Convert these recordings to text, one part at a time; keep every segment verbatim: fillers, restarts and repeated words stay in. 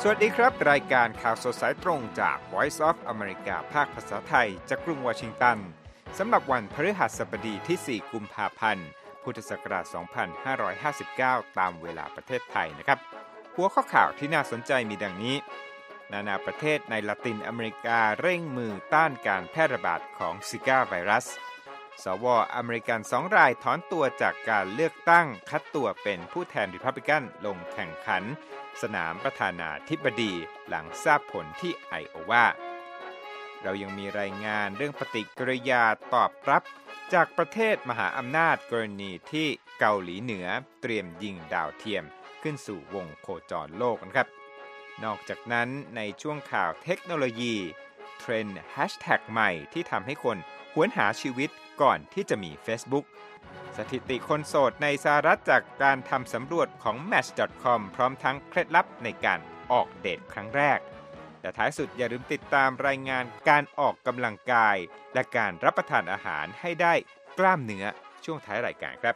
สวัสดีครับรายการข่าวสดสายตรงจาก Voice of America ภาคภาษาไทยจากกรุงวอชิงตันสำหรับวันพฤหัสบดีที่สี่กุมภาพันธ์พุทธศักราชสองพันห้าร้อยห้าสิบเก้าตามเวลาประเทศไทยนะครับหัวข้อข่าวที่น่าสนใจมีดังนี้นานาประเทศในละตินอเมริกาเร่งมือต้านการแพร่ระบาดของซิก้าไวรัสสวอเมริกันสองรายถอนตัวจากการเลือกตั้งคัดตัวเป็นผู้แทนริพับลิกันลงแข่งขันสนามประธานาธิบดีหลังทราบผลที่ไอโอวาเรายังมีรายงานเรื่องปฏิกิริยาตอบรับจากประเทศมหาอำนาจกรณีที่เกาหลีเหนือเตรียมยิงดาวเทียมขึ้นสู่วงโคจรโลกนะครับนอกจากนั้นในช่วงข่าวเทคโนโลยีเทรนด์แฮชแท็กใหม่ที่ทำให้คนหวนหาชีวิตก่อนที่จะมี Facebook สถิติคนโสดในสหรัฐจากการทำสำรวจของ แมทช์ ดอท คอม พร้อมทั้งเคล็ดลับในการออกเดทครั้งแรกและท้ายสุดอย่าลืมติดตามรายงานการออกกำลังกายและการรับประทานอาหารให้ได้กล้ามเนื้อช่วงท้ายรายการครับ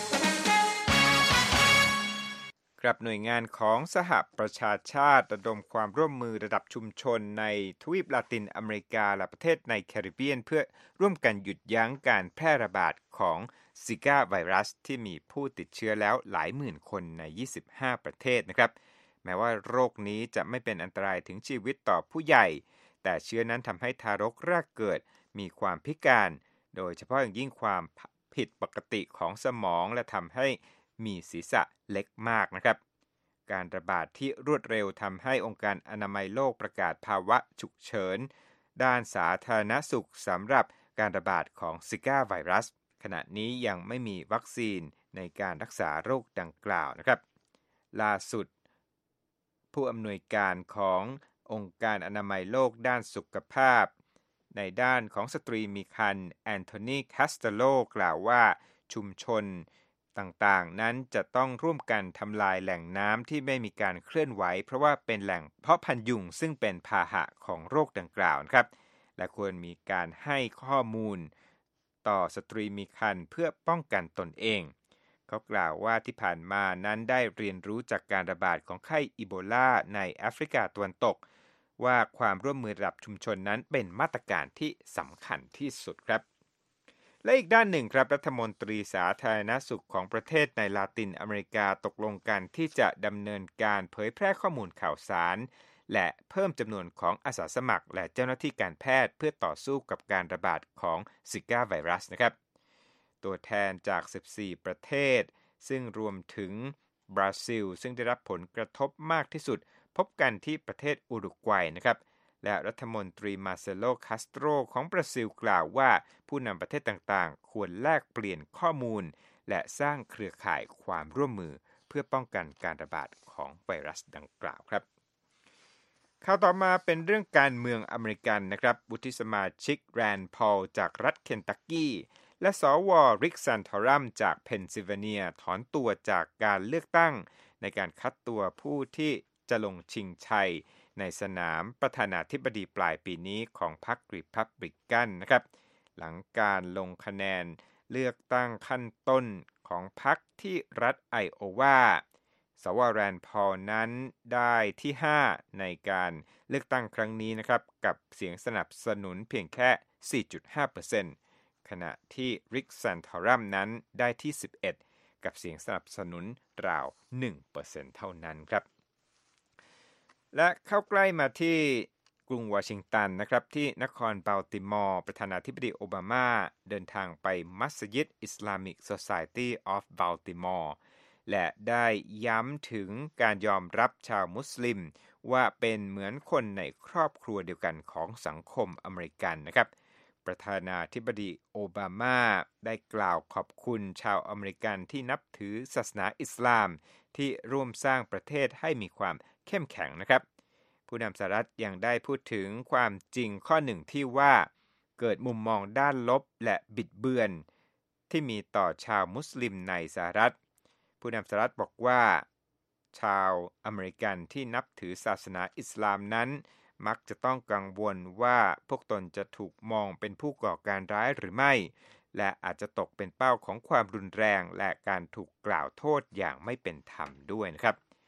ครับหน่วยงานของสหประชาชาติระดมความร่วมมือระดับชุมชนในทวีปลาตินอเมริกาและประเทศในแคริบเบียนเพื่อร่วมกันหยุดยั้งการแพร่ระบาดของซิก้าไวรัสที่มีผู้ติดเชื้อแล้วหลายหมื่นคนในยี่สิบห้าประเทศนะครับแม้ว่าโรคนี้จะไม่เป็นอันตรายถึงชีวิตต่อผู้ใหญ่แต่เชื้อนั้นทำให้ทารกแรกเกิดมีความพิการโดยเฉพาะอย่างยิ่งความผิดปกติของสมองและทำให้มีศีรษะเล็กมากนะครับการระบาดที่รวดเร็วทำให้องค์การอนามัยโลกประกาศภาวะฉุกเฉินด้านสาธารณสุขสำหรับการระบาดของซิก้าไวรัสขณะนี้ยังไม่มีวัคซีนในการรักษาโรคดังกล่าวนะครับล่าสุดผู้อำนวยการขององค์การอนามัยโลกด้านสุขภาพในด้านของสตรีมีครรภ์แอนโทนีคาสเตโลกล่าวว่าชุมชนต่างๆนั้นจะต้องร่วมกันทำลายแหล่งน้ำที่ไม่มีการเคลื่อนไหวเพราะว่าเป็นแหล่งเพาะพันธุ์ยุงซึ่งเป็นพาหะของโรคดังกล่าวนะครับและควรมีการให้ข้อมูลต่อสตรีมีครรภ์เพื่อป้องกันตนเองเขากล่าวว่าที่ผ่านมานั้นได้เรียนรู้จากการระบาดของไข้อีโบลาในแอฟริกาตะวันตกว่าความร่วมมือระดับชุมชนนั้นเป็นมาตรการที่สำคัญที่สุดครับและอีกด้านหนึ่งครับรัฐมนตรีสาธารณสุขของประเทศในลาตินอเมริกาตกลงกันที่จะดำเนินการเผยแพร่ข้อมูลข่าวสารและเพิ่มจำนวนของอาสาสมัครและเจ้าหน้าที่การแพทย์เพื่อต่อสู้กับการระบาดของซิก้าไวรัสนะครับตัวแทนจากสิบสี่ประเทศซึ่งรวมถึงบราซิลซึ่งได้รับผลกระทบมากที่สุดพบกันที่ประเทศอุรุกวัยนะครับและรัฐมนตรีมาเซโลคาสโตรของบราซิลกล่าวว่าผู้นำประเทศต่างๆควรแลกเปลี่ยนข้อมูลและสร้างเครือข่ายความร่วมมือเพื่อป้องกันการระบาดของไวรัสดังกล่าวครับข่าวต่อมาเป็นเรื่องการเมืองอเมริกันนะครับวุฒิสมาชิกแรนด์พอลจากรัฐเคนตักกี้และสวริกซันทอรัมจากเพนซิลเวเนียถอนตัวจากการเลือกตั้งในการคัดตัวผู้ที่จะลงชิงชัยในสนามประธานาธิบดีปลายปีนี้ของพรรครีพับลิกันนะครับหลังการลงคะแนนเลือกตั้งขั้นต้นของพรรคที่รัฐไอโอวาสวแรนด์พอลนั้นได้ที่ห้าในการเลือกตั้งครั้งนี้นะครับกับเสียงสนับสนุนเพียงแค่ สี่จุดห้าเปอร์เซ็นต์ ขณะที่ริกซันทอรัมนั้นได้ที่สิบเอ็ดกับเสียงสนับสนุนราว หนึ่งเปอร์เซ็นต์ เท่านั้นครับและเข้าใกล้มาที่กรุงวอชิงตันนะครับที่นครบัลติมอร์ประธานาธิบดีโอบามาเดินทางไปมัสยิด Islamic Society of Baltimore และได้ย้ำถึงการยอมรับชาวมุสลิมว่าเป็นเหมือนคนในครอบครัวเดียวกันของสังคมอเมริกันนะครับประธานาธิบดีโอบามาได้กล่าวขอบคุณชาวอเมริกันที่นับถือศาสนาอิสลามที่ร่วมสร้างประเทศให้มีความเข้มแข็งนะครับผู้นำสหรัฐยังได้พูดถึงความจริงข้อหนึ่งที่ว่าเกิดมุมมองด้านลบและบิดเบือนที่มีต่อชาวมุสลิมในสหรัฐผู้นำสหรัฐบอกว่าชาวอเมริกันที่นับถือศาสนาอิสลามนั้นมักจะต้องกังวลว่าพวกตนจะถูกมองเป็นผู้ก่อการร้ายหรือไม่และอาจจะตกเป็นเป้าของความรุนแรงและการถูกกล่าวโทษอย่างไม่เป็นธรรมด้วยนะครับ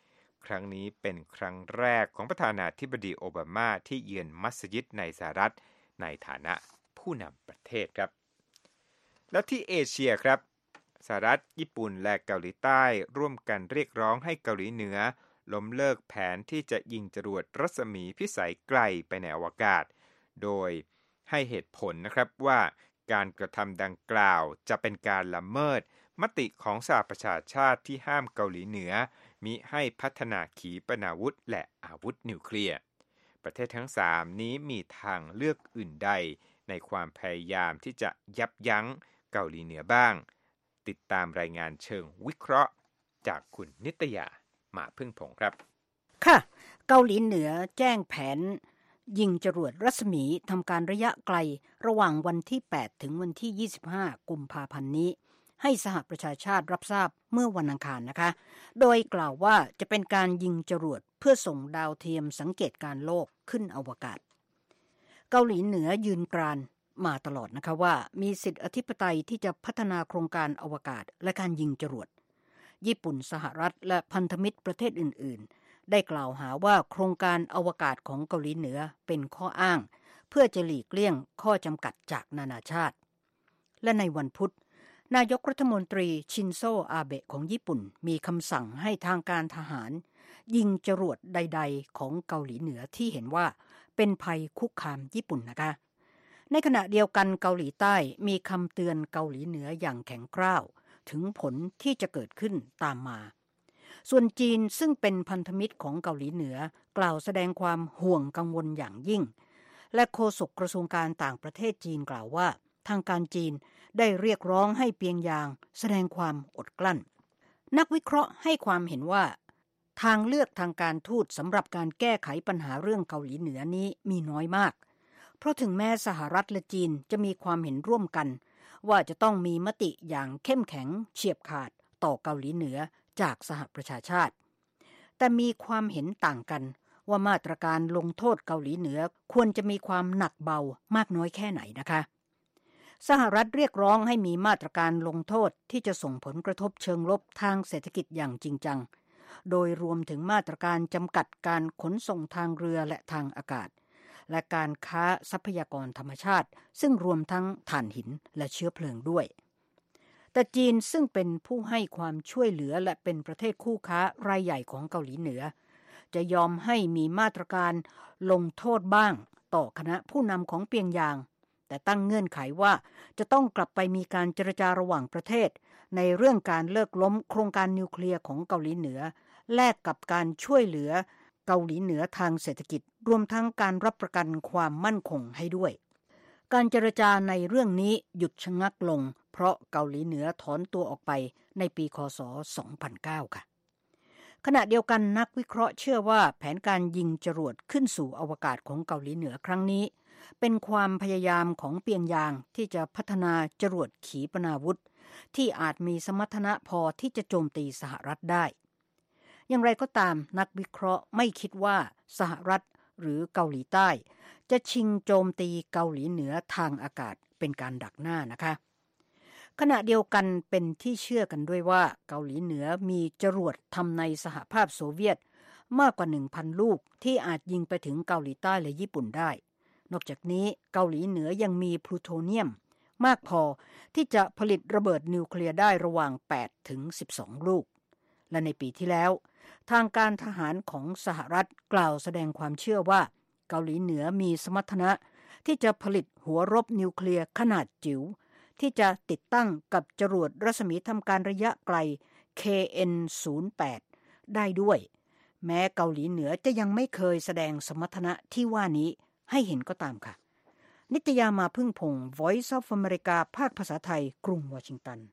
ครั้งนี้เป็นครั้งแรกของประธานาธิบดีโอบามาที่เยือนมัสยิดในสหรัฐในฐานะผู้นำประเทศครับและที่เอเชียครับสหรัฐญี่ปุ่นและเกาหลีใต้ร่วมกันเรียกร้องให้เกาหลีเหนือล้มเลิกแผนที่จะยิงจรวดรัศมีพิสัยไกลไปในอวกาศโดยให้เหตุผลนะครับว่าการกระทำดังกล่าวจะเป็นการละเมิดมติของสหประชาชาติที่ห้ามเกาหลีเหนือมิให้พัฒนาขีปนาวุธและอาวุธนิวเคลียร์ประเทศทั้งสามนี้มีทางเลือกอื่นใดในความพยายามที่จะยับยั้งเกาหลีเหนือบ้างติดตามรายงานเชิงวิเคราะห์จากคุณนิตยามาพึ่งผงครับค่ะเกาหลีเหนือแจ้งแผนยิงจรวดรัศมีทำการระยะไกลระหว่างวันที่แปดถึงวันที่ยี่สิบห้ากุมภาพันธ์นี้ให้สหประชาชาติรับทราบเมื่อวันอังคารนะคะโดยกล่าวว่าจะเป็นการยิงจรวดเพื่อส่งดาวเทียมสังเกตการโลกขึ้นอวกาศเกาหลีเหนือยืนกรานมาตลอดนะคะว่ามีสิทธิอธิปไตยที่จะพัฒนาโครงการอวกาศและการยิงจรวดญี่ปุ่นสหรัฐและพันธมิตรประเทศอื่นๆได้กล่าวหาว่าโครงการอวกาศของเกาหลีเหนือเป็นข้ออ้างเพื่อจะหลีกเลี่ยงข้อจำกัดจากนานาชาติและในวันพุธนายกรัฐมนตรีชินโซอาเบะของญี่ปุ่นมีคำสั่งให้ทางการทหารยิงจรวดใดๆของเกาหลีเหนือที่เห็นว่าเป็นภัยคุกคามญี่ปุ่นนะคะในขณะเดียวกันเกาหลีใต้มีคำเตือนเกาหลีเหนืออย่างแข็งกร้าวถึงผลที่จะเกิดขึ้นตามมาส่วนจีนซึ่งเป็นพันธมิตรของเกาหลีเหนือกล่าวแสดงความห่วงกังวลอย่างยิ่งและโฆษกกระทรวงการต่างประเทศจีนกล่าวว่าทางการจีนได้เรียกร้องให้เปียงยางแสดงความอดกลั้นนักวิเคราะห์ให้ความเห็นว่าทางเลือกทางการทูตสำหรับการแก้ไขปัญหาเรื่องเกาหลีเหนือนี้มีน้อยมากเพราะถึงแม้สหรัฐและจีนจะมีความเห็นร่วมกันว่าจะต้องมีมติอย่างเข้มแข็งเฉียบขาดต่อเกาหลีเหนือจากสหประชาชาติแต่มีความเห็นต่างกันว่ามาตรการลงโทษเกาหลีเหนือควรจะมีความหนักเบามากน้อยแค่ไหนนะคะสหรัฐเรียกร้องให้มีมาตรการลงโทษที่จะส่งผลกระทบเชิงลบทางเศรษฐกิจอย่างจริงจังโดยรวมถึงมาตรการจำกัดการขนส่งทางเรือและทางอากาศและการค้าทรัพยากรธรรมชาติซึ่งรวมทั้งถ่านหินและเชื้อเพลิงด้วยแต่จีนซึ่งเป็นผู้ให้ความช่วยเหลือและเป็นประเทศคู่ค้ารายใหญ่ของเกาหลีเหนือจะยอมให้มีมาตรการลงโทษบ้างต่อคณะผู้นำของเปียงยางแต่ตั้งเงื่อนไขว่าจะต้องกลับไปมีการเจรจาระหว่างประเทศในเรื่องการเลิกล้มโครงการนิวเคลียร์ของเกาหลีเหนือแลกกับการช่วยเหลือเกาหลีเหนือทางเศรษฐกิจรวมทั้งการรับประกันความมั่นคงให้ด้วยการเจรจาในเรื่องนี้หยุดชะงักลงเพราะเกาหลีเหนือถอนตัวออกไปในปีค.ศ. สองพันเก้าค่ะขณะเดียวกันนักวิเคราะห์เชื่อว่าแผนการยิงจรวดขึ้นสู่อวกาศของเกาหลีเหนือครั้งนี้เป็นความพยายามของเปียงยางที่จะพัฒนาจรวดขีปนาวุธที่อาจมีสมรรถนะพอที่จะโจมตีสหรัฐได้อย่างไรก็ตามนักวิเคราะห์ไม่คิดว่าสหรัฐหรือเกาหลีใต้จะชิงโจมตีเกาหลีเหนือทางอากาศเป็นการดักหน้านะคะขณะเดียวกันเป็นที่เชื่อกันด้วยว่าเกาหลีเหนือมีจรวดทำในสหภาพโซเวียตมากกว่า หนึ่งพัน ลูกที่อาจยิงไปถึงเกาหลีใต้และญี่ปุ่นได้นอกจากนี้เกาหลีเหนือยังมีพลูโทเนียมมากพอที่จะผลิตระเบิดนิวเคลียร์ได้ระหว่างแปดถึงสิบสองลูกและในปีที่แล้วทางการทหารของสหรัฐกล่าวแสดงความเชื่อว่าเกาหลีเหนือมีสมรรถนะที่จะผลิตหัวรบนิวเคลียร์ขนาดจิ๋วที่จะติดตั้งกับจรวดรัศมีทำการระยะไกล เค เอ็น ศูนย์แปด ได้ด้วยแม้เกาหลีเหนือจะยังไม่เคยแสดงสมรรถนะที่ว่านี้ให้เห็นก็ตามค่ะนิตยามาพึ่งพงศ์ Voice of America ภาคภาษาไทยกรุงวอชิงตัน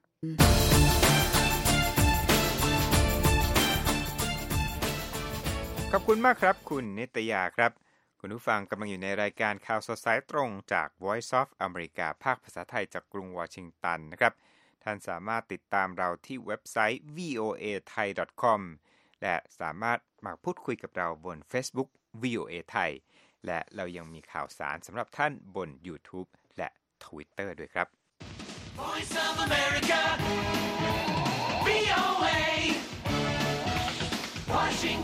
ขอบคุณมากครับคุณนิตยาครับคุณผู้ฟังกำลังอยู่ในรายการข่าวสดสายตรงจาก Voice of America ภาคภาษาไทยจากกรุงวอชิงตันนะครับท่านสามารถติดตามเราที่เว็บไซต์ วี โอ เอ ไทย ดอท คอม และสามารถมาพูดคุยกับเราบน Facebook วี โอ เอ ไทยและเรายังมีข่าวสารสำหรับท่านบน YouTube และ Twitter ด้วยครับ Voice of America วี โอ เอ Washington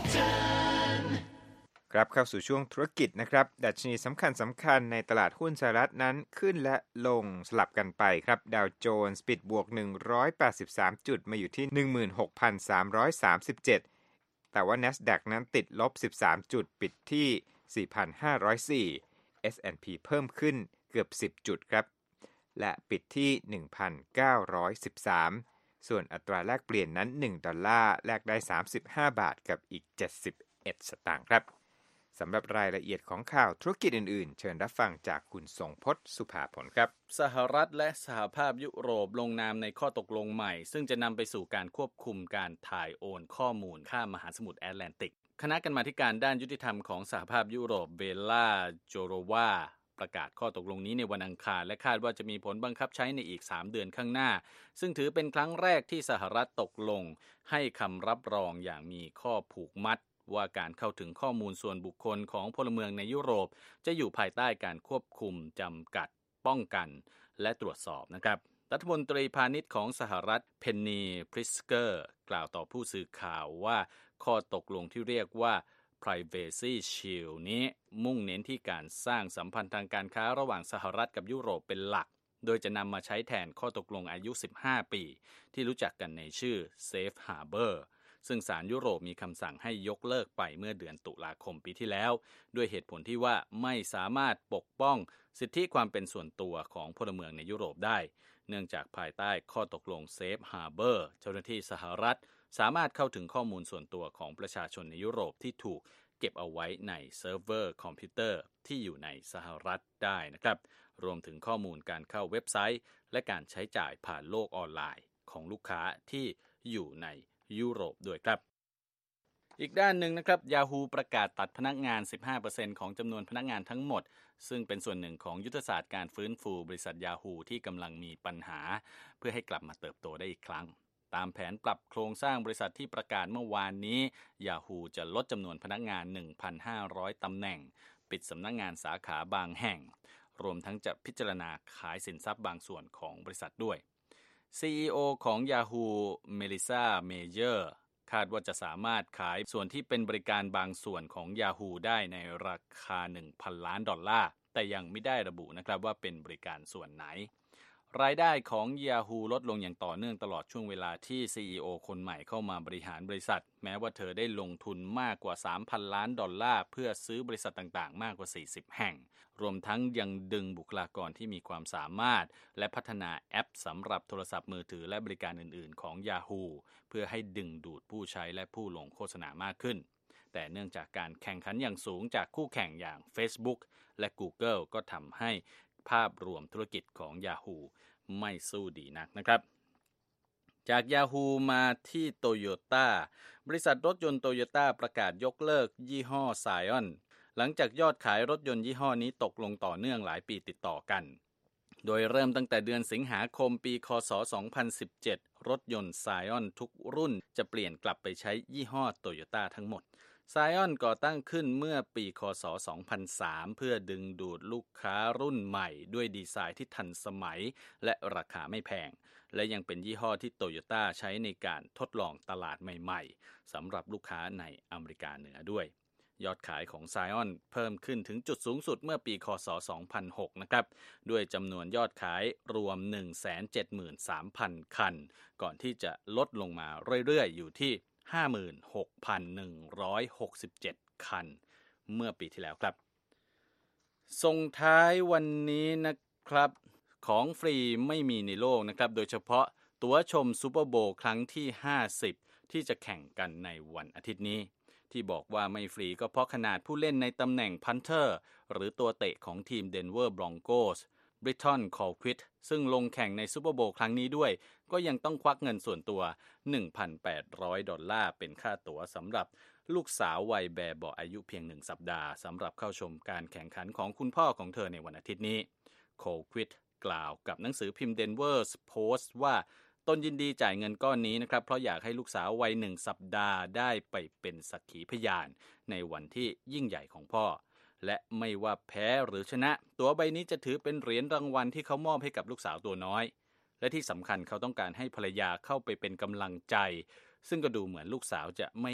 ครับเข้าสู่ช่วงธุรกิจนะครับดัชนีสำคัญสำคัญในตลาดหุ้นสหรัฐนั้นขึ้นและลงสลับกันไปครับดาวโจนส์ปิดบวกหนึ่งร้อยแปดสิบสามจุดมาอยู่ที่ หนึ่งหมื่นหกพันสามร้อยสามสิบเจ็ด แต่ว่า NASDAQ นั้นติดลบสิบสามจุดปิดที่ สี่พันห้าร้อยสี่ เอส แอนด์ พี เพิ่มขึ้นเกือบสิบจุดครับและปิดที่ หนึ่งพันเก้าร้อยสิบสาม ส่วนอัตราแลกเปลี่ยนนั้นหนึ่งดอลลาร์แลกได้สามสิบห้าบาทกับอีกเจ็ดสิบเอ็ดสตางค์ครับสำหรับรายละเอียดของข่าวธุรกิจอื่นๆเชิญรับฟังจากคุณทรงพจน์สุภาผลครับสหรัฐและสหภาพยุโรปลงนามในข้อตกลงใหม่ซึ่งจะนำไปสู่การควบคุมการถ่ายโอนข้อมูลข้ามมหาสมุทรแอตแลนติกคณะกรรมาธิการด้านยุติธรรมของสหภาพยุโรปเบลล่าโจโรวาประกาศข้อตกลงนี้ในวันอังคารและคาดว่าจะมีผลบังคับใช้ในอีกสามเดือนข้างหน้าซึ่งถือเป็นครั้งแรกที่สหรัฐตกลงให้คำรับรองอย่างมีข้อผูกมัดว่าการเข้าถึงข้อมูลส่วนบุคคลของพลเมืองในยุโรปจะอยู่ภายใต้การควบคุมจำกัดป้องกันและตรวจสอบนะครับรัฐมนตรีพาณิชย์ของสหรัฐเพนนีพริสเกอร์กล่าวต่อผู้สื่อข่าวว่าข้อตกลงที่เรียกว่า Privacy Shield นี้มุ่งเน้นที่การสร้างสัมพันธ์ทางการค้าระหว่างสหรัฐกับยุโรปเป็นหลักโดยจะนำมาใช้แทนข้อตกลงอายุสิบห้าปีที่รู้จักกันในชื่อ Safe Harborซึ่งศาลยุโรปมีคำสั่งให้ยกเลิกไปเมื่อเดือนตุลาคมปีที่แล้วด้วยเหตุผลที่ว่าไม่สามารถปกป้องสิทธิความเป็นส่วนตัวของพลเมืองในยุโรปได้เนื่องจากภายใต้ข้อตกลง Safe Harbor เจ้าหน้าที่สหรัฐสามารถเข้าถึงข้อมูลส่วนตัวของประชาชนในยุโรปที่ถูกเก็บเอาไว้ในเซิร์ฟเวอร์คอมพิวเตอร์ที่อยู่ในสหรัฐได้นะครับรวมถึงข้อมูลการเข้าเว็บไซต์และการใช้จ่ายผ่านโลกออนไลน์ของลูกค้าที่อยู่ในยุโรปด้วยครับอีกด้านหนึ่งนะครับ Yahoo ประกาศตัดพนักงาน สิบห้าเปอร์เซ็นต์ ของจำนวนพนักงานทั้งหมดซึ่งเป็นส่วนหนึ่งของยุทธศาสตร์การฟื้นฟูบริษัท Yahoo ที่กำลังมีปัญหาเพื่อให้กลับมาเติบโตได้อีกครั้งตามแผนปรับโครงสร้างบริษัทที่ประกาศเมื่อวานนี้ Yahoo จะลดจำนวนพนักงาน หนึ่งพันห้าร้อย ตำแหน่งปิดสำนักงานสาขาบางแห่งรวมทั้งจะพิจารณาขายสินทรัพย์บางส่วนของบริษัทด้วย ซี อี โอ ของ Yahoo เมลิซาเมเยอร์คาดว่าจะสามารถขายส่วนที่เป็นบริการบางส่วนของ Yahoo ได้ในราคา หนึ่งพัน ล้านดอลลาร์แต่ยังไม่ได้ระบุนะครับว่าเป็นบริการส่วนไหนรายได้ของ Yahoo ลดลงอย่างต่อเนื่องตลอดช่วงเวลาที่ ซี อี โอ คนใหม่เข้ามาบริหารบริษัทแม้ว่าเธอได้ลงทุนมากกว่า สามพัน ล้านดอลลาร์เพื่อซื้อบริษัทต่างๆมากกว่า สี่สิบ แห่งรวมทั้งยังดึงบุคลากรที่มีความสามารถและพัฒนาแอปสำหรับโทรศัพท์มือถือและบริการอื่นๆของ Yahoo เพื่อให้ดึงดูดผู้ใช้และผู้ลงโฆษณามากขึ้นแต่เนื่องจากการแข่งขันอย่างสูงจากคู่แข่งอย่าง Facebook และ Google ก็ทำให้ภาพรวมธุรกิจของ Yahoo ไม่สู้ดีนักนะครับจาก Yahoo มาที่ Toyota บริษัทรถยนต์ Toyota ประกาศยกเลิกยี่ห้อ Scion หลังจากยอดขายรถยนต์ยี่ห้อนี้ตกลงต่อเนื่องหลายปีติดต่อกันโดยเริ่มตั้งแต่เดือนสิงหาคมปีค.ศ. สองพันสิบเจ็ดรถยนต์ Scion ทุกรุ่นจะเปลี่ยนกลับไปใช้ยี่ห้อ Toyota ทั้งหมด Scion ก่อตั้งขึ้นเมื่อปีค.ศ. สองพันสามเพื่อดึงดูดลูกค้ารุ่นใหม่ด้วยดีไซน์ที่ทันสมัยและราคาไม่แพงและยังเป็นยี่ห้อที่ Toyota ใช้ในการทดลองตลาดใหม่ๆสำหรับลูกค้าในอเมริกาเหนือด้วยยอดขายของ Scion เพิ่มขึ้นถึงจุดสูงสุดเมื่อปีค.ศ. สองพันหกนะครับด้วยจำนวนยอดขายรวม หนึ่งแสนเจ็ดหมื่นสามพัน คันก่อนที่จะลดลงมาเรื่อยๆอยู่ที่ ห้าหมื่นหกพันหนึ่งร้อยหกสิบเจ็ด คันเมื่อปีที่แล้วครับส่งท้ายวันนี้นะครับของฟรีไม่มีในโลกนะครับโดยเฉพาะตั๋วชมซูเปอร์โบว์ครั้งที่ห้าสิบที่จะแข่งกันในวันอาทิตย์นี้ที่บอกว่าไม่ฟรีก็เพราะขนาดผู้เล่นในตำแหน่งพันเทอร์หรือตัวเตะของทีมเดนเวอร์บรอนโกสบริทอนคอลควิทซึ่งลงแข่งในซูเปอร์โบว์ครั้งนี้ด้วยก็ยังต้องควักเงินส่วนตัว หนึ่งพันแปดร้อย ดอลลาร์เป็นค่าตั๋วสำหรับลูกสาววัยแบเบาะอายุเพียงหนึ่งสัปดาห์สำหรับเข้าชมการแข่งขันของคุณพ่อของเธอในวันอาทิตย์นี้โคลควิทกล่าวกับหนังสือพิมพ์ Denver Post ว่าตนยินดีจ่ายเงินก้อนนี้นะครับเพราะอยากให้ลูกสาววัยหนึ่งสัปดาห์ได้ไปเป็นสักขีพยานในวันที่ยิ่งใหญ่ของพ่อและไม่ว่าแพ้หรือชนะตั๋วใบนี้จะถือเป็นเหรียญรางวัลที่เขามอบให้กับลูกสาวตัวน้อยและที่สำคัญเขาต้องการให้ภรรยาเข้าไปเป็นกำลังใจซึ่งก็ดูเหมือนลูกสาวจะไม่อยาก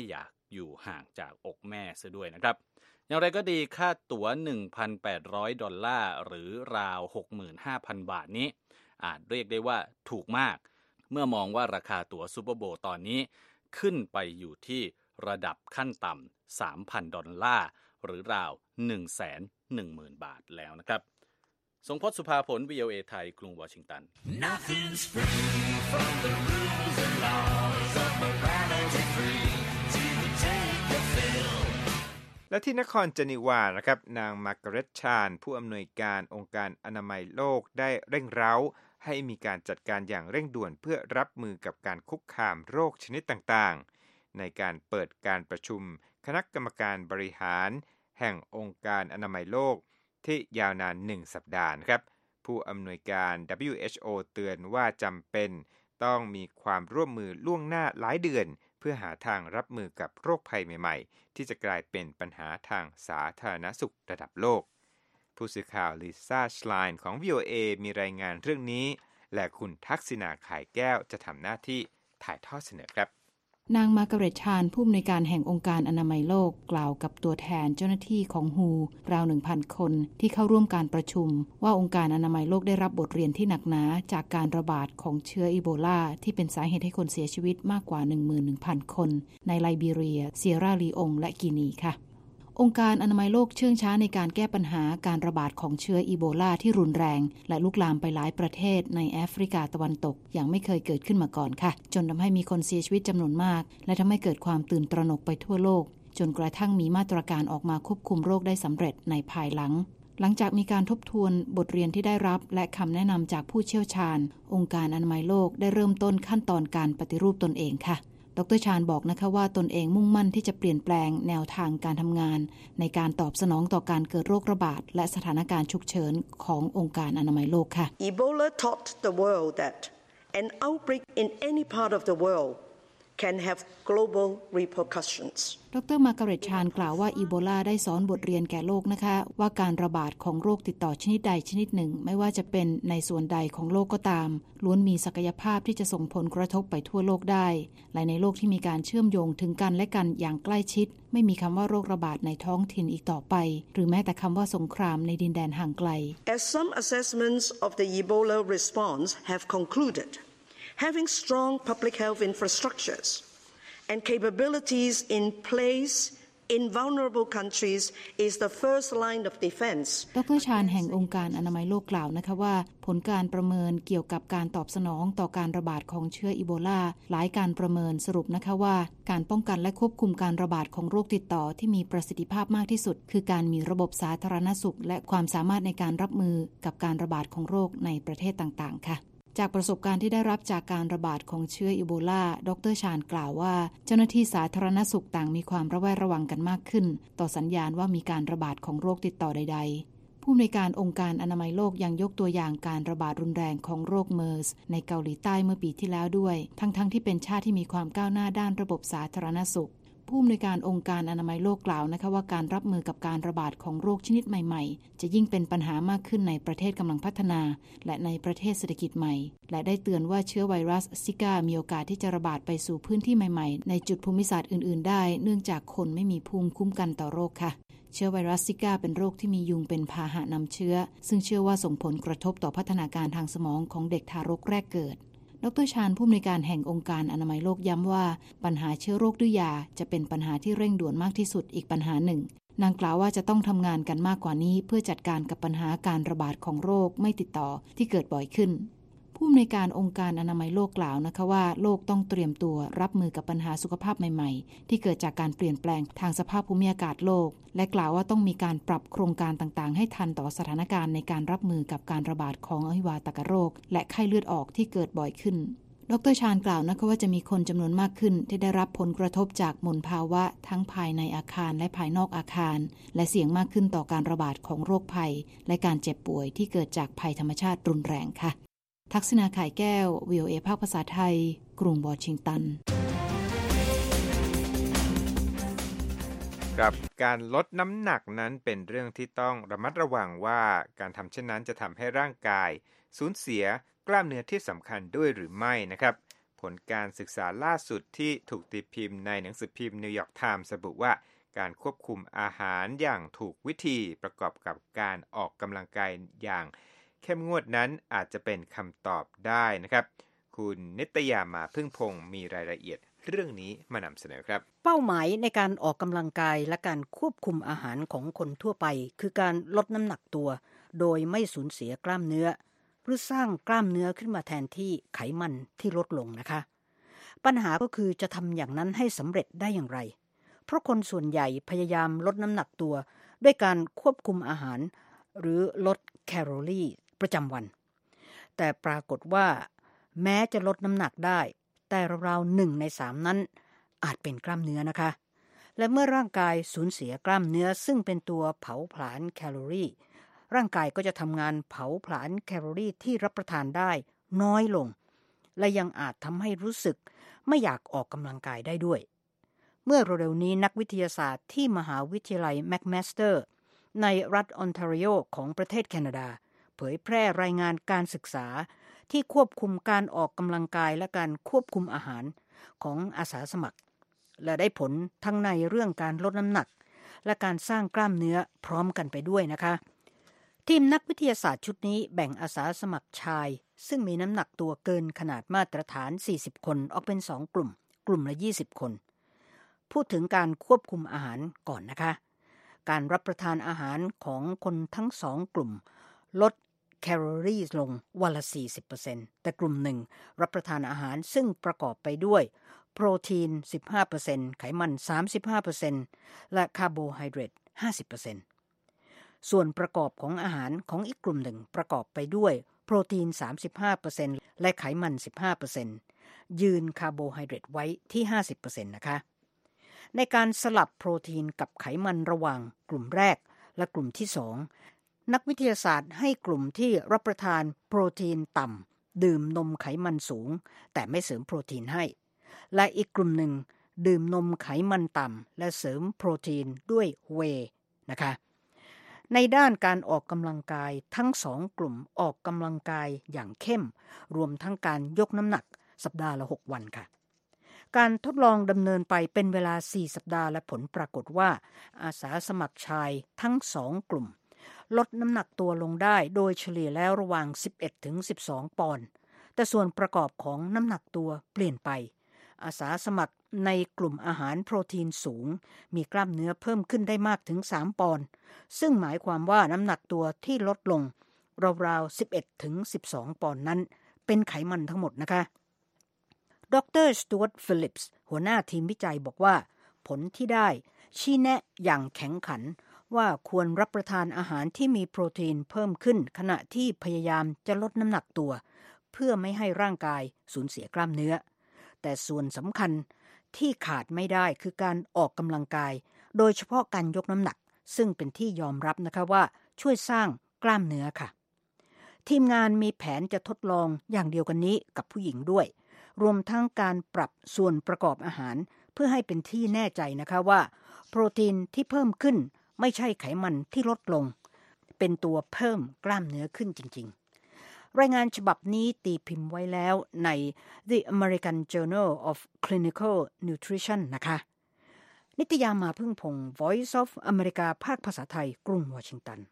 อยู่ห่างจากอกแม่ซะด้วยนะครับอย่างไรก็ดีค่าตั๋ว หนึ่งพันแปดร้อย ดอลลาร์หรือราว หกหมื่นห้าพัน บาทนี้อาจเรียกได้ว่าถูกมากเมื่อมองว่าราคาตั๋วซูเปอร์โบว์ตอนนี้ขึ้นไปอยู่ที่ระดับขั้นต่ำ สามพัน ดอลลาร์หรือราว หนึ่งแสนหนึ่งหมื่น บาทแล้วนะครับทรงพจน์สุภาผล วี โอ เอ ไทยกรุงวอชิงตัน Nothing's free from the rules and laws of morality free to take the fill และที่นครเจนีวานะครับนางมาร์กาเร็ตชานผู้อำนวยการองค์การอนามัยโลกได้เร่งเร้าให้มีการจัดการอย่างเร่งด่วนเพื่อรับมือกับการคุกคามโรคชนิดต่างๆในการเปิดการประชุมคณะกรรมการบริหารแห่งองค์การอนามัยโลกที่ยาวนานหนึ่งสัปดาห์ครับผู้อำนวยการ ดับเบิลยู เอช โอ เตือนว่าจำเป็นต้องมีความร่วมมือล่วงหน้าหลายเดือนเพื่อหาทางรับมือกับโรคภัยใหม่ๆที่จะกลายเป็นปัญหาทางสาธารณสุขระดับโลกผู้สื่อข่าวลิซ่าชไลน์ของ วี โอ เอ มีรายงานเรื่องนี้และคุณทักษิณาข่ายแก้วจะทำหน้าที่ถ่ายทอดเสนอครับนางมาร์กาเร็ตชานผู้อำนวยการแห่งองค์การอนามัยโลกกล่าวกับตัวแทนเจ้าหน้าที่ของฮูราว หนึ่งพัน คนที่เข้าร่วมการประชุมว่าองค์การอนามัยโลกได้รับบทเรียนที่หนักหนาจากการระบาดของเชื้ออีโบลาที่เป็นสาเหตุให้คนเสียชีวิตมากกว่า หนึ่งหมื่นหนึ่งพัน คนในไลบีเรียเซียราลีองและกินีค่ะองค์การอนามัยโลกเชื่องช้าในการแก้ปัญหาการระบาดของเชื้ออีโบลาที่รุนแรงและลุกลามไปหลายประเทศในแอฟริกาตะวันตกอย่างไม่เคยเกิดขึ้นมาก่อนค่ะจนทำให้มีคนเสียชีวิตจำนวนมากและทำให้เกิดความตื่นตระหนกไปทั่วโลกจนกระทั่งมีมาตรการออกมาควบคุมโรคได้สำเร็จในภายหลังหลังจากมีการทบทวนบทเรียนที่ได้รับและคำแนะนำจากผู้เชี่ยวชาญองค์การอนามัยโลกได้เริ่มต้นขั้นตอนการปฏิรูปตนเองค่ะดร.ชาญบอกนะคะว่าตนเองมุ่งมั่นที่จะเปลี่ยนแปลงแนวทางการทำงานในการตอบสนองต่อการเกิดโรคระบาดและสถานการณ์ฉุกเฉินขององค์การอนามัยโลกค่ะ Ebola taught the world that an outbreak in any part of the world can have global repercussions ดร.มาร์กาเร็ตชานกล่าวว่าอีโบลาได้สอนบทเรียนแก่โลกนะคะว่าการระบาดของโรคติดต่อชนิดใดชนิดหนึ่งไม่ว่าจะเป็นในส่วนใดของโลกก็ตามล้วนมีศักยภาพที่จะส่งผลกระทบไปทั่วโลกได้และในโลกที่มีการเชื่อมโยงถึงกันและกันอย่างใกล้ชิดไม่มีคำว่าโรคระบาดในท้องถิ่นอีกต่อไปหรือแม้แต่คำว่าสงครามในดินแดนห่างไกล As some assessments of the Ebola response have concluded having strong public health infrastructures and capabilities in place in vulnerable countries is the first line of defense ดร.ชาญแห่งองค์การอนามัยโลกกล่าวนะคะว่าผลการประเมินเกี่ยวกับการตอบสนองต่อการระบาดของเชื้ออีโบลาหลายการประเมินสรุปนะคะว่าการป้องกันและควบคุมการระบาดของโรคติดต่อที่มีประสิทธิภาพมากที่สุดคือการมีระบบสาธารณสุขและความสามารถในการรับมือกับการระบาดของโรคในประเทศต่างๆค่ะจากประสบการณ์ที่ได้รับจากการระบาดของเชื้ออีโบลาดร.ชาญกล่าวว่าเจ้าหน้าที่สาธารณสุขต่างมีความระแวดระวังกันมากขึ้นต่อสัญญาณว่ามีการระบาดของโรคติดต่อใดๆผู้อำนวยการองค์การอนามัยโลกยังยกตัวอย่างการระบาดรุนแรงของโรคเมอร์สในเกาหลีใต้เมื่อปีที่แล้วด้วยทั้งๆที่เป็นชาติที่มีความก้าวหน้าด้านระบบสาธารณสุขผู้อำนวยการองค์การอนามัยโลกกล่าวนะคะว่าการรับมือกับการระบาดของโรคชนิดใหม่ๆจะยิ่งเป็นปัญหามากขึ้นในประเทศกำลังพัฒนาและในประเทศเศรษฐกิจใหม่และได้เตือนว่าเชื้อไวรัสซิก้ามีโอกาสที่จะระบาดไปสู่พื้นที่ใหม่ๆในจุดภูมิศาสตร์อื่นๆได้เนื่องจากคนไม่มีภูมิคุ้มกันต่อโรคค่ะเชื้อไวรัสซิก้าเป็นโรคที่มียุงเป็นพาหะนำเชื้อซึ่งเชื่อว่าส่งผลกระทบต่อพัฒนาการทางสมองของเด็กทารกแรกเกิดดร.ชาญผู้อำนวยการแห่งองค์การอนามัยโลกย้ำว่าปัญหาเชื้อโรคดื้อยาจะเป็นปัญหาที่เร่งด่วนมากที่สุดอีกปัญหาหนึ่งนางกล่าวว่าจะต้องทำงานกันมากกว่านี้เพื่อจัดการกับปัญหาการระบาดของโรคไม่ติดต่อที่เกิดบ่อยขึ้นผู้อำนวยการองค์การอนามัยโลกกล่าวนะคะว่าโลกต้องเตรียมตัวรับมือกับปัญหาสุขภาพใหม่ๆที่เกิดจากการเปลี่ยนแปลงทางสภาพภูมิอากาศโลกและกล่าวว่าต้องมีการปรับโครงการต่างๆให้ทันต่อสถานการณ์ในการรับมือกับการระบาดของอหิวาตกโรคและไข้เลือดออกที่เกิดบ่อยขึ้นดร.ชาญกล่าวนะคะว่าจะมีคนจำนวนมากขึ้นที่ได้รับผลกระทบจากมลภาวะทั้งภายในอาคารและภายนอกอาคารและเสี่ยงมากขึ้นต่อการระบาดของโรคภัยและการเจ็บป่วยที่เกิดจากภัยธรรมชาติรุนแรงค่ะทักษิณาข่ายแก้ว วี โอ เอ ภาคภาษาไทยกรุงวอชิงตันครับการลดน้ำหนักนั้นเป็นเรื่องที่ต้องระมัดระวังว่าการทำเช่นนั้นจะทำให้ร่างกายสูญเสียกล้ามเนื้อที่สำคัญด้วยหรือไม่นะครับผลการศึกษาล่าสุดที่ถูกตีพิมพ์ในหนังสือพิมพ์นิวยอร์กไทมส์ระบุว่าการควบคุมอาหารอย่างถูกวิธีประกอบกับการออกกำลังกายอย่างเข้มงวดนั้นอาจจะเป็นคำตอบได้นะครับคุณนิตยามาพึ่งพงศ์มีรายละเอียดเรื่องนี้มานำเสนอครับเป้าหมายในการออกกำลังกายและการควบคุมอาหารของคนทั่วไปคือการลดน้ำหนักตัวโดยไม่สูญเสียกล้ามเนื้อหรือสร้างกล้ามเนื้อขึ้นมาแทนที่ไขมันที่ลดลงนะคะปัญหาก็คือจะทำอย่างนั้นให้สำเร็จได้อย่างไรเพราะคนส่วนใหญ่พยายามลดน้ำหนักตัวด้วยการควบคุมอาหารหรือลดแคลอรี่ประจำวันแต่ปรากฏว่าแม้จะลดน้ำหนักได้แต่ราวๆหนึ่งในสามนั้นอาจเป็นกล้ามเนื้อนะคะและเมื่อร่างกายสูญเสียกล้ามเนื้อซึ่งเป็นตัวเผาผลาญแคลอรี่ร่างกายก็จะทำงานเผาผลาญแคลอรี่ที่รับประทานได้น้อยลงและยังอาจทำให้รู้สึกไม่อยากออกกำลังกายได้ด้วยเมื่อเร็วๆนี้นักวิทยาศาสตร์ที่มหาวิทยาลัยแมคมาสเตอร์ในรัฐออนทาริโอของประเทศแคนาดาเผยแพร่รายงานการศึกษาที่ควบคุมการออกกำลังกายและการควบคุมอาหารของอาสาสมัครและได้ผลทั้งในเรื่องการลดน้ำหนักและการสร้างกล้ามเนื้อพร้อมกันไปด้วยนะคะทีมนักวิทยาศาสตร์ชุดนี้แบ่งอาสาสมัครชายซึ่งมีน้ำหนักตัวเกินขนาดมาตรฐานสี่สิบคนออกเป็นสองกลุ่มกลุ่มละยี่สิบคนพูดถึงการควบคุมอาหารก่อนนะคะการรับประทานอาหารของคนทั้งสองกลุ่มลดแคลอรี่ลงวันละ สี่สิบเปอร์เซ็นต์ แต่กลุ่มหนึ่งรับประทานอาหารซึ่งประกอบไปด้วยโปรตีน สิบห้าเปอร์เซ็นต์ ไขมัน สามสิบห้าเปอร์เซ็นต์ และคาร์โบไฮเดรต ห้าสิบเปอร์เซ็นต์ ส่วนประกอบของอาหารของอีกกลุ่มหนึ่งประกอบไปด้วยโปรตีน สามสิบห้าเปอร์เซ็นต์ และไขมัน สิบห้าเปอร์เซ็นต์ ยืนคาร์โบไฮเดรตไว้ที่ ห้าสิบเปอร์เซ็นต์ นะคะในการสลับโปรตีนกับไขมันระหว่างกลุ่มแรกและกลุ่มที่สองนักวิทยาศาสตร์ให้กลุ่มที่รับประทานโปรตีนต่ำดื่มนมไขมันสูงแต่ไม่เสริมโปรตีนให้และอีกกลุ่มหนึ่งดื่มนมไขมันต่ำและเสริมโปรตีนด้วยเวย์นะคะในด้านการออกกำลังกายทั้งสองกลุ่มออกกำลังกายอย่างเข้มรวมทั้งการยกน้ำหนักสัปดาห์ละหกวันค่ะการทดลองดำเนินไปเป็นเวลาสี่สัปดาห์และผลปรากฏว่าอาสาสมัครชายทั้งสองกลุ่มลดน้ำหนักตัวลงได้โดยเฉลี่ยแล้วระหว่าง สิบเอ็ดถึงสิบสอง ปอนด์แต่ส่วนประกอบของน้ำหนักตัวเปลี่ยนไปอาสาสมัครในกลุ่มอาหารโปรตีนสูงมีกล้ามเนื้อเพิ่มขึ้นได้มากถึงสามปอนด์ซึ่งหมายความว่าน้ำหนักตัวที่ลดลงราวๆ สิบเอ็ดถึงสิบสอง ปอนด์นั้นเป็นไขมันทั้งหมดนะคะดร.สตูอาร์ต ฟิลิปส์หัวหน้าทีมวิจัยบอกว่าผลที่ได้ชี้แนะอย่างแข็งขันว่าควรรับประทานอาหารที่มีโปรตีนเพิ่มขึ้นขณะที่พยายามจะลดน้ำหนักตัวเพื่อไม่ให้ร่างกายสูญเสียกล้ามเนื้อแต่ส่วนสำคัญที่ขาดไม่ได้คือการออกกำลังกายโดยเฉพาะการยกน้ำหนักซึ่งเป็นที่ยอมรับนะคะว่าช่วยสร้างกล้ามเนื้อค่ะทีมงานมีแผนจะทดลองอย่างเดียวกันนี้กับผู้หญิงด้วยรวมทั้งการปรับส่วนประกอบอาหารเพื่อให้เป็นที่แน่ใจนะคะว่าโปรตีนที่เพิ่มขึ้นไม่ใช่ไขมันที่ลดลงเป็นตัวเพิ่มกล้ามเนื้อขึ้นจริงๆรายงานฉบับนี้ตีพิมพ์ไว้แล้วใน The American Journal of Clinical Nutrition นะคะนิตยามาพึ่งพงศ์ Voice of America ภาคภาษาไทยกรุงวอชิงตัน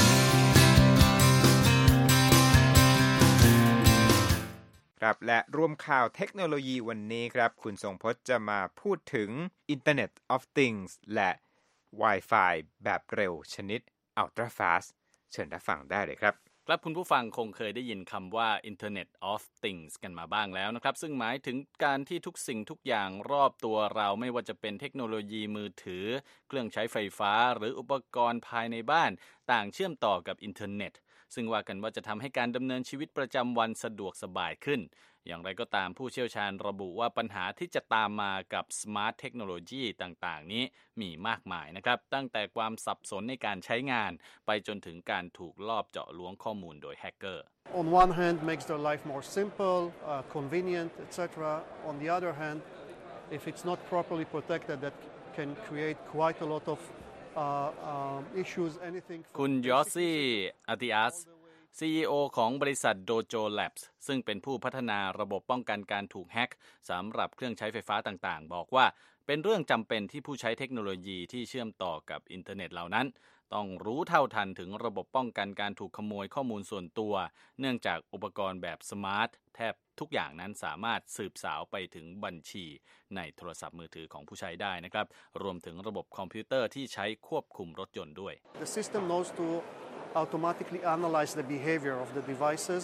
ครับและรวมข่าวเทคโนโลยีวันนี้ครับคุณทรงพจน์จะมาพูดถึง Internet of Things และ Wi-Fi แบบเร็วชนิด Ultra Fast เชิญรับฟังได้เลยครับครับคุณผู้ฟังคงเคยได้ยินคำว่า Internet of Things กันมาบ้างแล้วนะครับซึ่งหมายถึงการที่ทุกสิ่งทุกอย่างรอบตัวเราไม่ว่าจะเป็นเทคโนโลยีมือถือเครื่องใช้ไฟฟ้าหรืออุปกรณ์ภายในบ้านต่างเชื่อมต่อกับอินเทอร์เน็ตซึ่งว่ากันว่าจะทำให้การดำเนินชีวิตประจำวันสะดวกสบายขึ้นอย่างไรก็ตามผู้เชี่ยวชาญระบุว่าปัญหาที่จะตามมากับสมาร์ทเทคโนโลยีต่างๆนี้มีมากมายนะครับตั้งแต่ความสับสนในการใช้งานไปจนถึงการถูกลอบเจาะล้วงข้อมูลโดยแฮกเกอร์ On one hand makes their life more simple, uh, convenient, et cetera. On the other hand, if it's not properly protected, that can create quite a lot of uh, um, issues. Anything คุณยอสซี่อาติอัสซี อี โอ ของบริษัท Dojo Labs ซึ่งเป็นผู้พัฒนาระบบป้องกันการถูกแฮ็กสำหรับเครื่องใช้ไฟฟ้าต่างๆบอกว่าเป็นเรื่องจำเป็นที่ผู้ใช้เทคโนโลยีที่เชื่อมต่อกับอินเทอร์เน็ตเหล่านั้นต้องรู้เท่าทันถึงระบบป้องกันการถูกขโมยข้อมูลส่วนตัวเนื่องจากอุปกรณ์แบบสมาร์ทแทบทุกอย่างนั้นสามารถสืบสาวไปถึงบัญชีในโทรศัพท์มือถือของผู้ใช้ได้นะครับรวมถึงระบบคอมพิวเตอร์ที่ใช้ควบคุมรถยนต์ด้วย The system knows to automatically analyze the behavior of the devices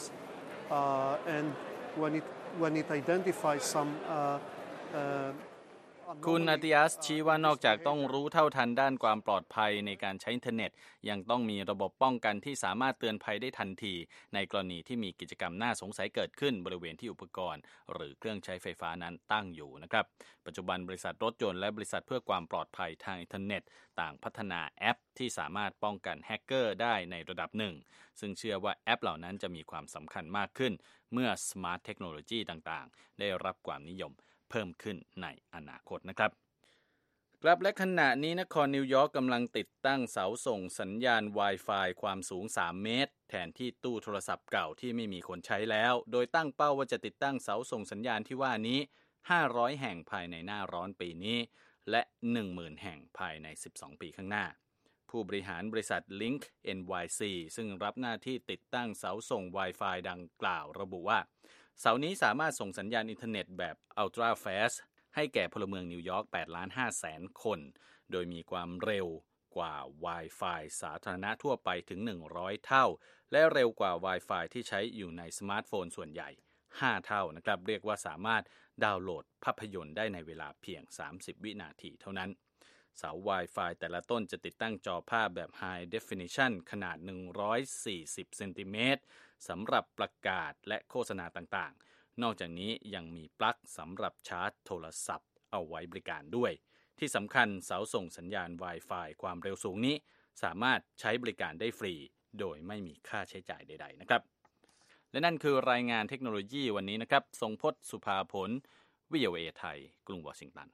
uh, and when it when it identifies some uh, uh, คุณอาติยัสชี้ว่านอกจากต้องรู้เท่าทันด้านความปลอดภัยในการใช้อินเทอร์เน็ตยังต้องมีระบบป้องกันที่สามารถเตือนภัยได้ทันทีในกรณีที่มีกิจกรรมน่าสงสัยเกิดขึ้นบริเวณที่อุปกรณ์หรือเครื่องใช้ไฟฟ้านั้นตั้งอยู่นะครับปัจจุบันบริษัทรถยนต์และบริษัทเพื่อความปลอดภัยทางอินเทอร์เน็ตต่างพัฒนาแอปที่สามารถป้องกันแฮกเกอร์ได้ในระดับหนึ่งซึ่งเชื่อว่าแอปเหล่านั้นจะมีความสำคัญมากขึ้นเมื่อสมาร์ทเทคโนโลยีต่างๆได้รับความนิยมเพิ่มขึ้นในอนาคตนะครับครับและขณะนี้นครนิวยอร์กกำลังติดตั้งเสาส่งสัญญาณ Wi-Fi ความสูงสามเมตรแทนที่ตู้โทรศัพท์เก่าที่ไม่มีคนใช้แล้วโดยตั้งเป้าว่าจะติดตั้งเสาส่งสัญญาณที่ว่านี้ห้าร้อยแห่งภายในหน้าร้อนปีนี้และ หนึ่งหมื่น แห่งภายในสิบสองปีข้างหน้าผู้บริหารบริษัท Link เอ็น วาย ซี ซึ่งรับหน้าที่ติดตั้งเสาส่ง Wi-Fi ดังกล่าวระบุว่าเสานี้สามารถส่งสัญญาณอินเทอร์เน็ตแบบ Ultra Fastให้แก่พลเมืองนิวยอร์ก แปดล้านห้าแสน คนโดยมีความเร็วกว่า Wi-Fi สาธารณะทั่วไปถึงหนึ่งร้อยเท่าและเร็วกว่า Wi-Fi ที่ใช้อยู่ในสมาร์ทโฟนส่วนใหญ่ห้าเท่านะครับเรียกว่าสามารถดาวน์โหลดภาพยนตร์ได้ในเวลาเพียงสามสิบวินาทีเท่านั้นเสา Wi-Fi แต่ละต้นจะติดตั้งจอภาพแบบ High Definition ขนาดหนึ่งร้อยสี่สิบเซนติเมตรสำหรับประกาศและโฆษณาต่างๆนอกจากนี้ยังมีปลั๊กสำหรับชาร์จโทรศัพท์เอาไว้บริการด้วยที่สำคัญเสาส่งสัญญาณ Wi-Fi ความเร็วสูงนี้สามารถใช้บริการได้ฟรีโดยไม่มีค่าใช้จ่ายใดๆนะครับและนั่นคือรายงานเทคโนโลยีวันนี้นะครับทรงพจน์สุภาผล วี โอ เอ ไทยกรุงวอชิงตัน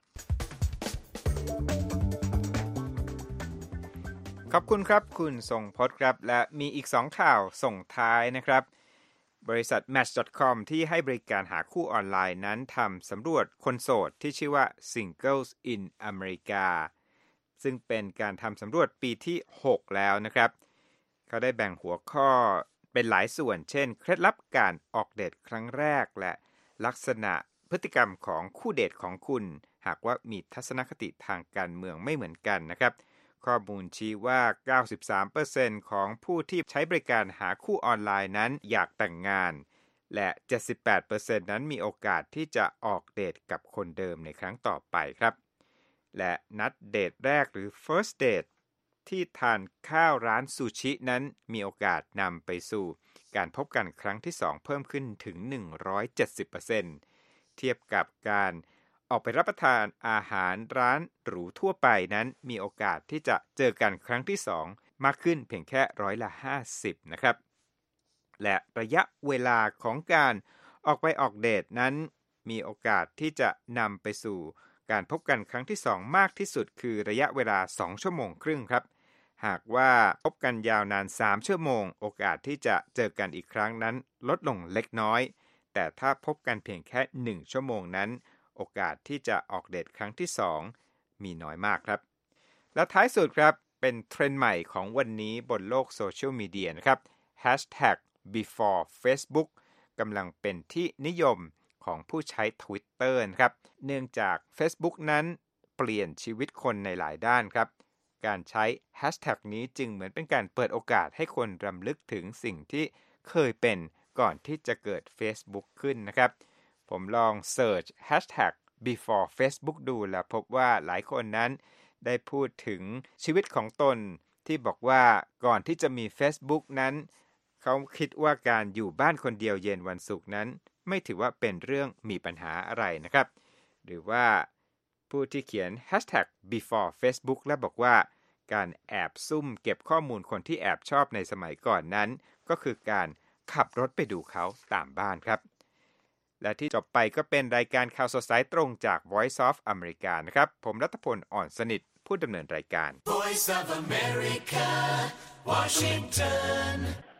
ขอบคุณครับคุณทรงพจน์ครับและมีอีกสองข่าวส่งท้ายนะครับบริษัท Match ดอท คอม ที่ให้บริการหาคู่ออนไลน์นั้นทำสำรวจคนโสดที่ชื่อว่า Singles in America ซึ่งเป็นการทำสำรวจปีที่หกแล้วนะครับเขาได้แบ่งหัวข้อเป็นหลายส่วนเช่นเคล็ดลับการออกเดทครั้งแรกและลักษณะพฤติกรรมของคู่เดทของคุณหากว่ามีทัศนคติทางการเมืองไม่เหมือนกันนะครับข้อมูลชี้ว่า เก้าสิบสามเปอร์เซ็นต์ ของผู้ที่ใช้บริการหาคู่ออนไลน์นั้นอยากแต่งงานและ เจ็ดสิบแปดเปอร์เซ็นต์ นั้นมีโอกาสที่จะออกเดทกับคนเดิมในครั้งต่อไปครับและนัดเดทแรกหรือ first date ที่ทานข้าวร้านซูชินั้นมีโอกาสนำไปสู่การพบกันครั้งที่สองเพิ่มขึ้นถึง หนึ่งร้อยเจ็ดสิบเปอร์เซ็นต์ เทียบกับการออกไปรับประทานอาหารร้านหรูทั่วไปนั้นมีโอกาสที่จะเจอกันครั้งที่สองมากขึ้นเพียงแค่ร้อยละห้าสิบนะครับและระยะเวลาของการออกไปออกเดทนั้นมีโอกาสที่จะนำไปสู่การพบกันครั้งที่สองมากที่สุดคือระยะเวลาสองชั่วโมงครึ่งครับหากว่าพบกันยาวนานสามชั่วโมงโอกาสที่จะเจอกันอีกครั้งนั้นลดลงเล็กน้อยแต่ถ้าพบกันเพียงแค่หนึ่งชั่วโมงนั้นโอกาสที่จะออกเดทครั้งที่สองมีน้อยมากครับและท้ายสุดครับเป็นเทรนด์ใหม่ของวันนี้บนโลกโซเชียลมีเดียนะครับ แฮชแท็ก บีฟอร์ เฟซบุ๊ก กำลังเป็นที่นิยมของผู้ใช้ Twitter นะครับเนื่องจาก Facebook นั้นเปลี่ยนชีวิตคนในหลายด้านครับการใช้แฮชแท็กนี้จึงเหมือนเป็นการเปิดโอกาสให้คนรำลึกถึงสิ่งที่เคยเป็นก่อนที่จะเกิด Facebook ขึ้นนะครับผมลองเสิร์ช แฮชแท็ก บีฟอร์ เฟซบุ๊ก ดูแล้วพบว่าหลายคนนั้นได้พูดถึงชีวิตของตนที่บอกว่าก่อนที่จะมี Facebook นั้นเขาคิดว่าการอยู่บ้านคนเดียวเย็นวันศุกร์นั้นไม่ถือว่าเป็นเรื่องมีปัญหาอะไรนะครับหรือว่าผู้ที่เขียน แฮชแท็ก บีฟอร์ เฟซบุ๊ก และบอกว่าการแอบซุ่มเก็บข้อมูลคนที่แอบชอบในสมัยก่อนนั้นก็คือการขับรถไปดูเขาตามบ้านครับและที่จบไปก็เป็นรายการข่าวสดสายตรงจาก Voice of America นะครับผมรัตพลอ่อนสนิทผู้ดำเนินรายการ Voice of America, Washington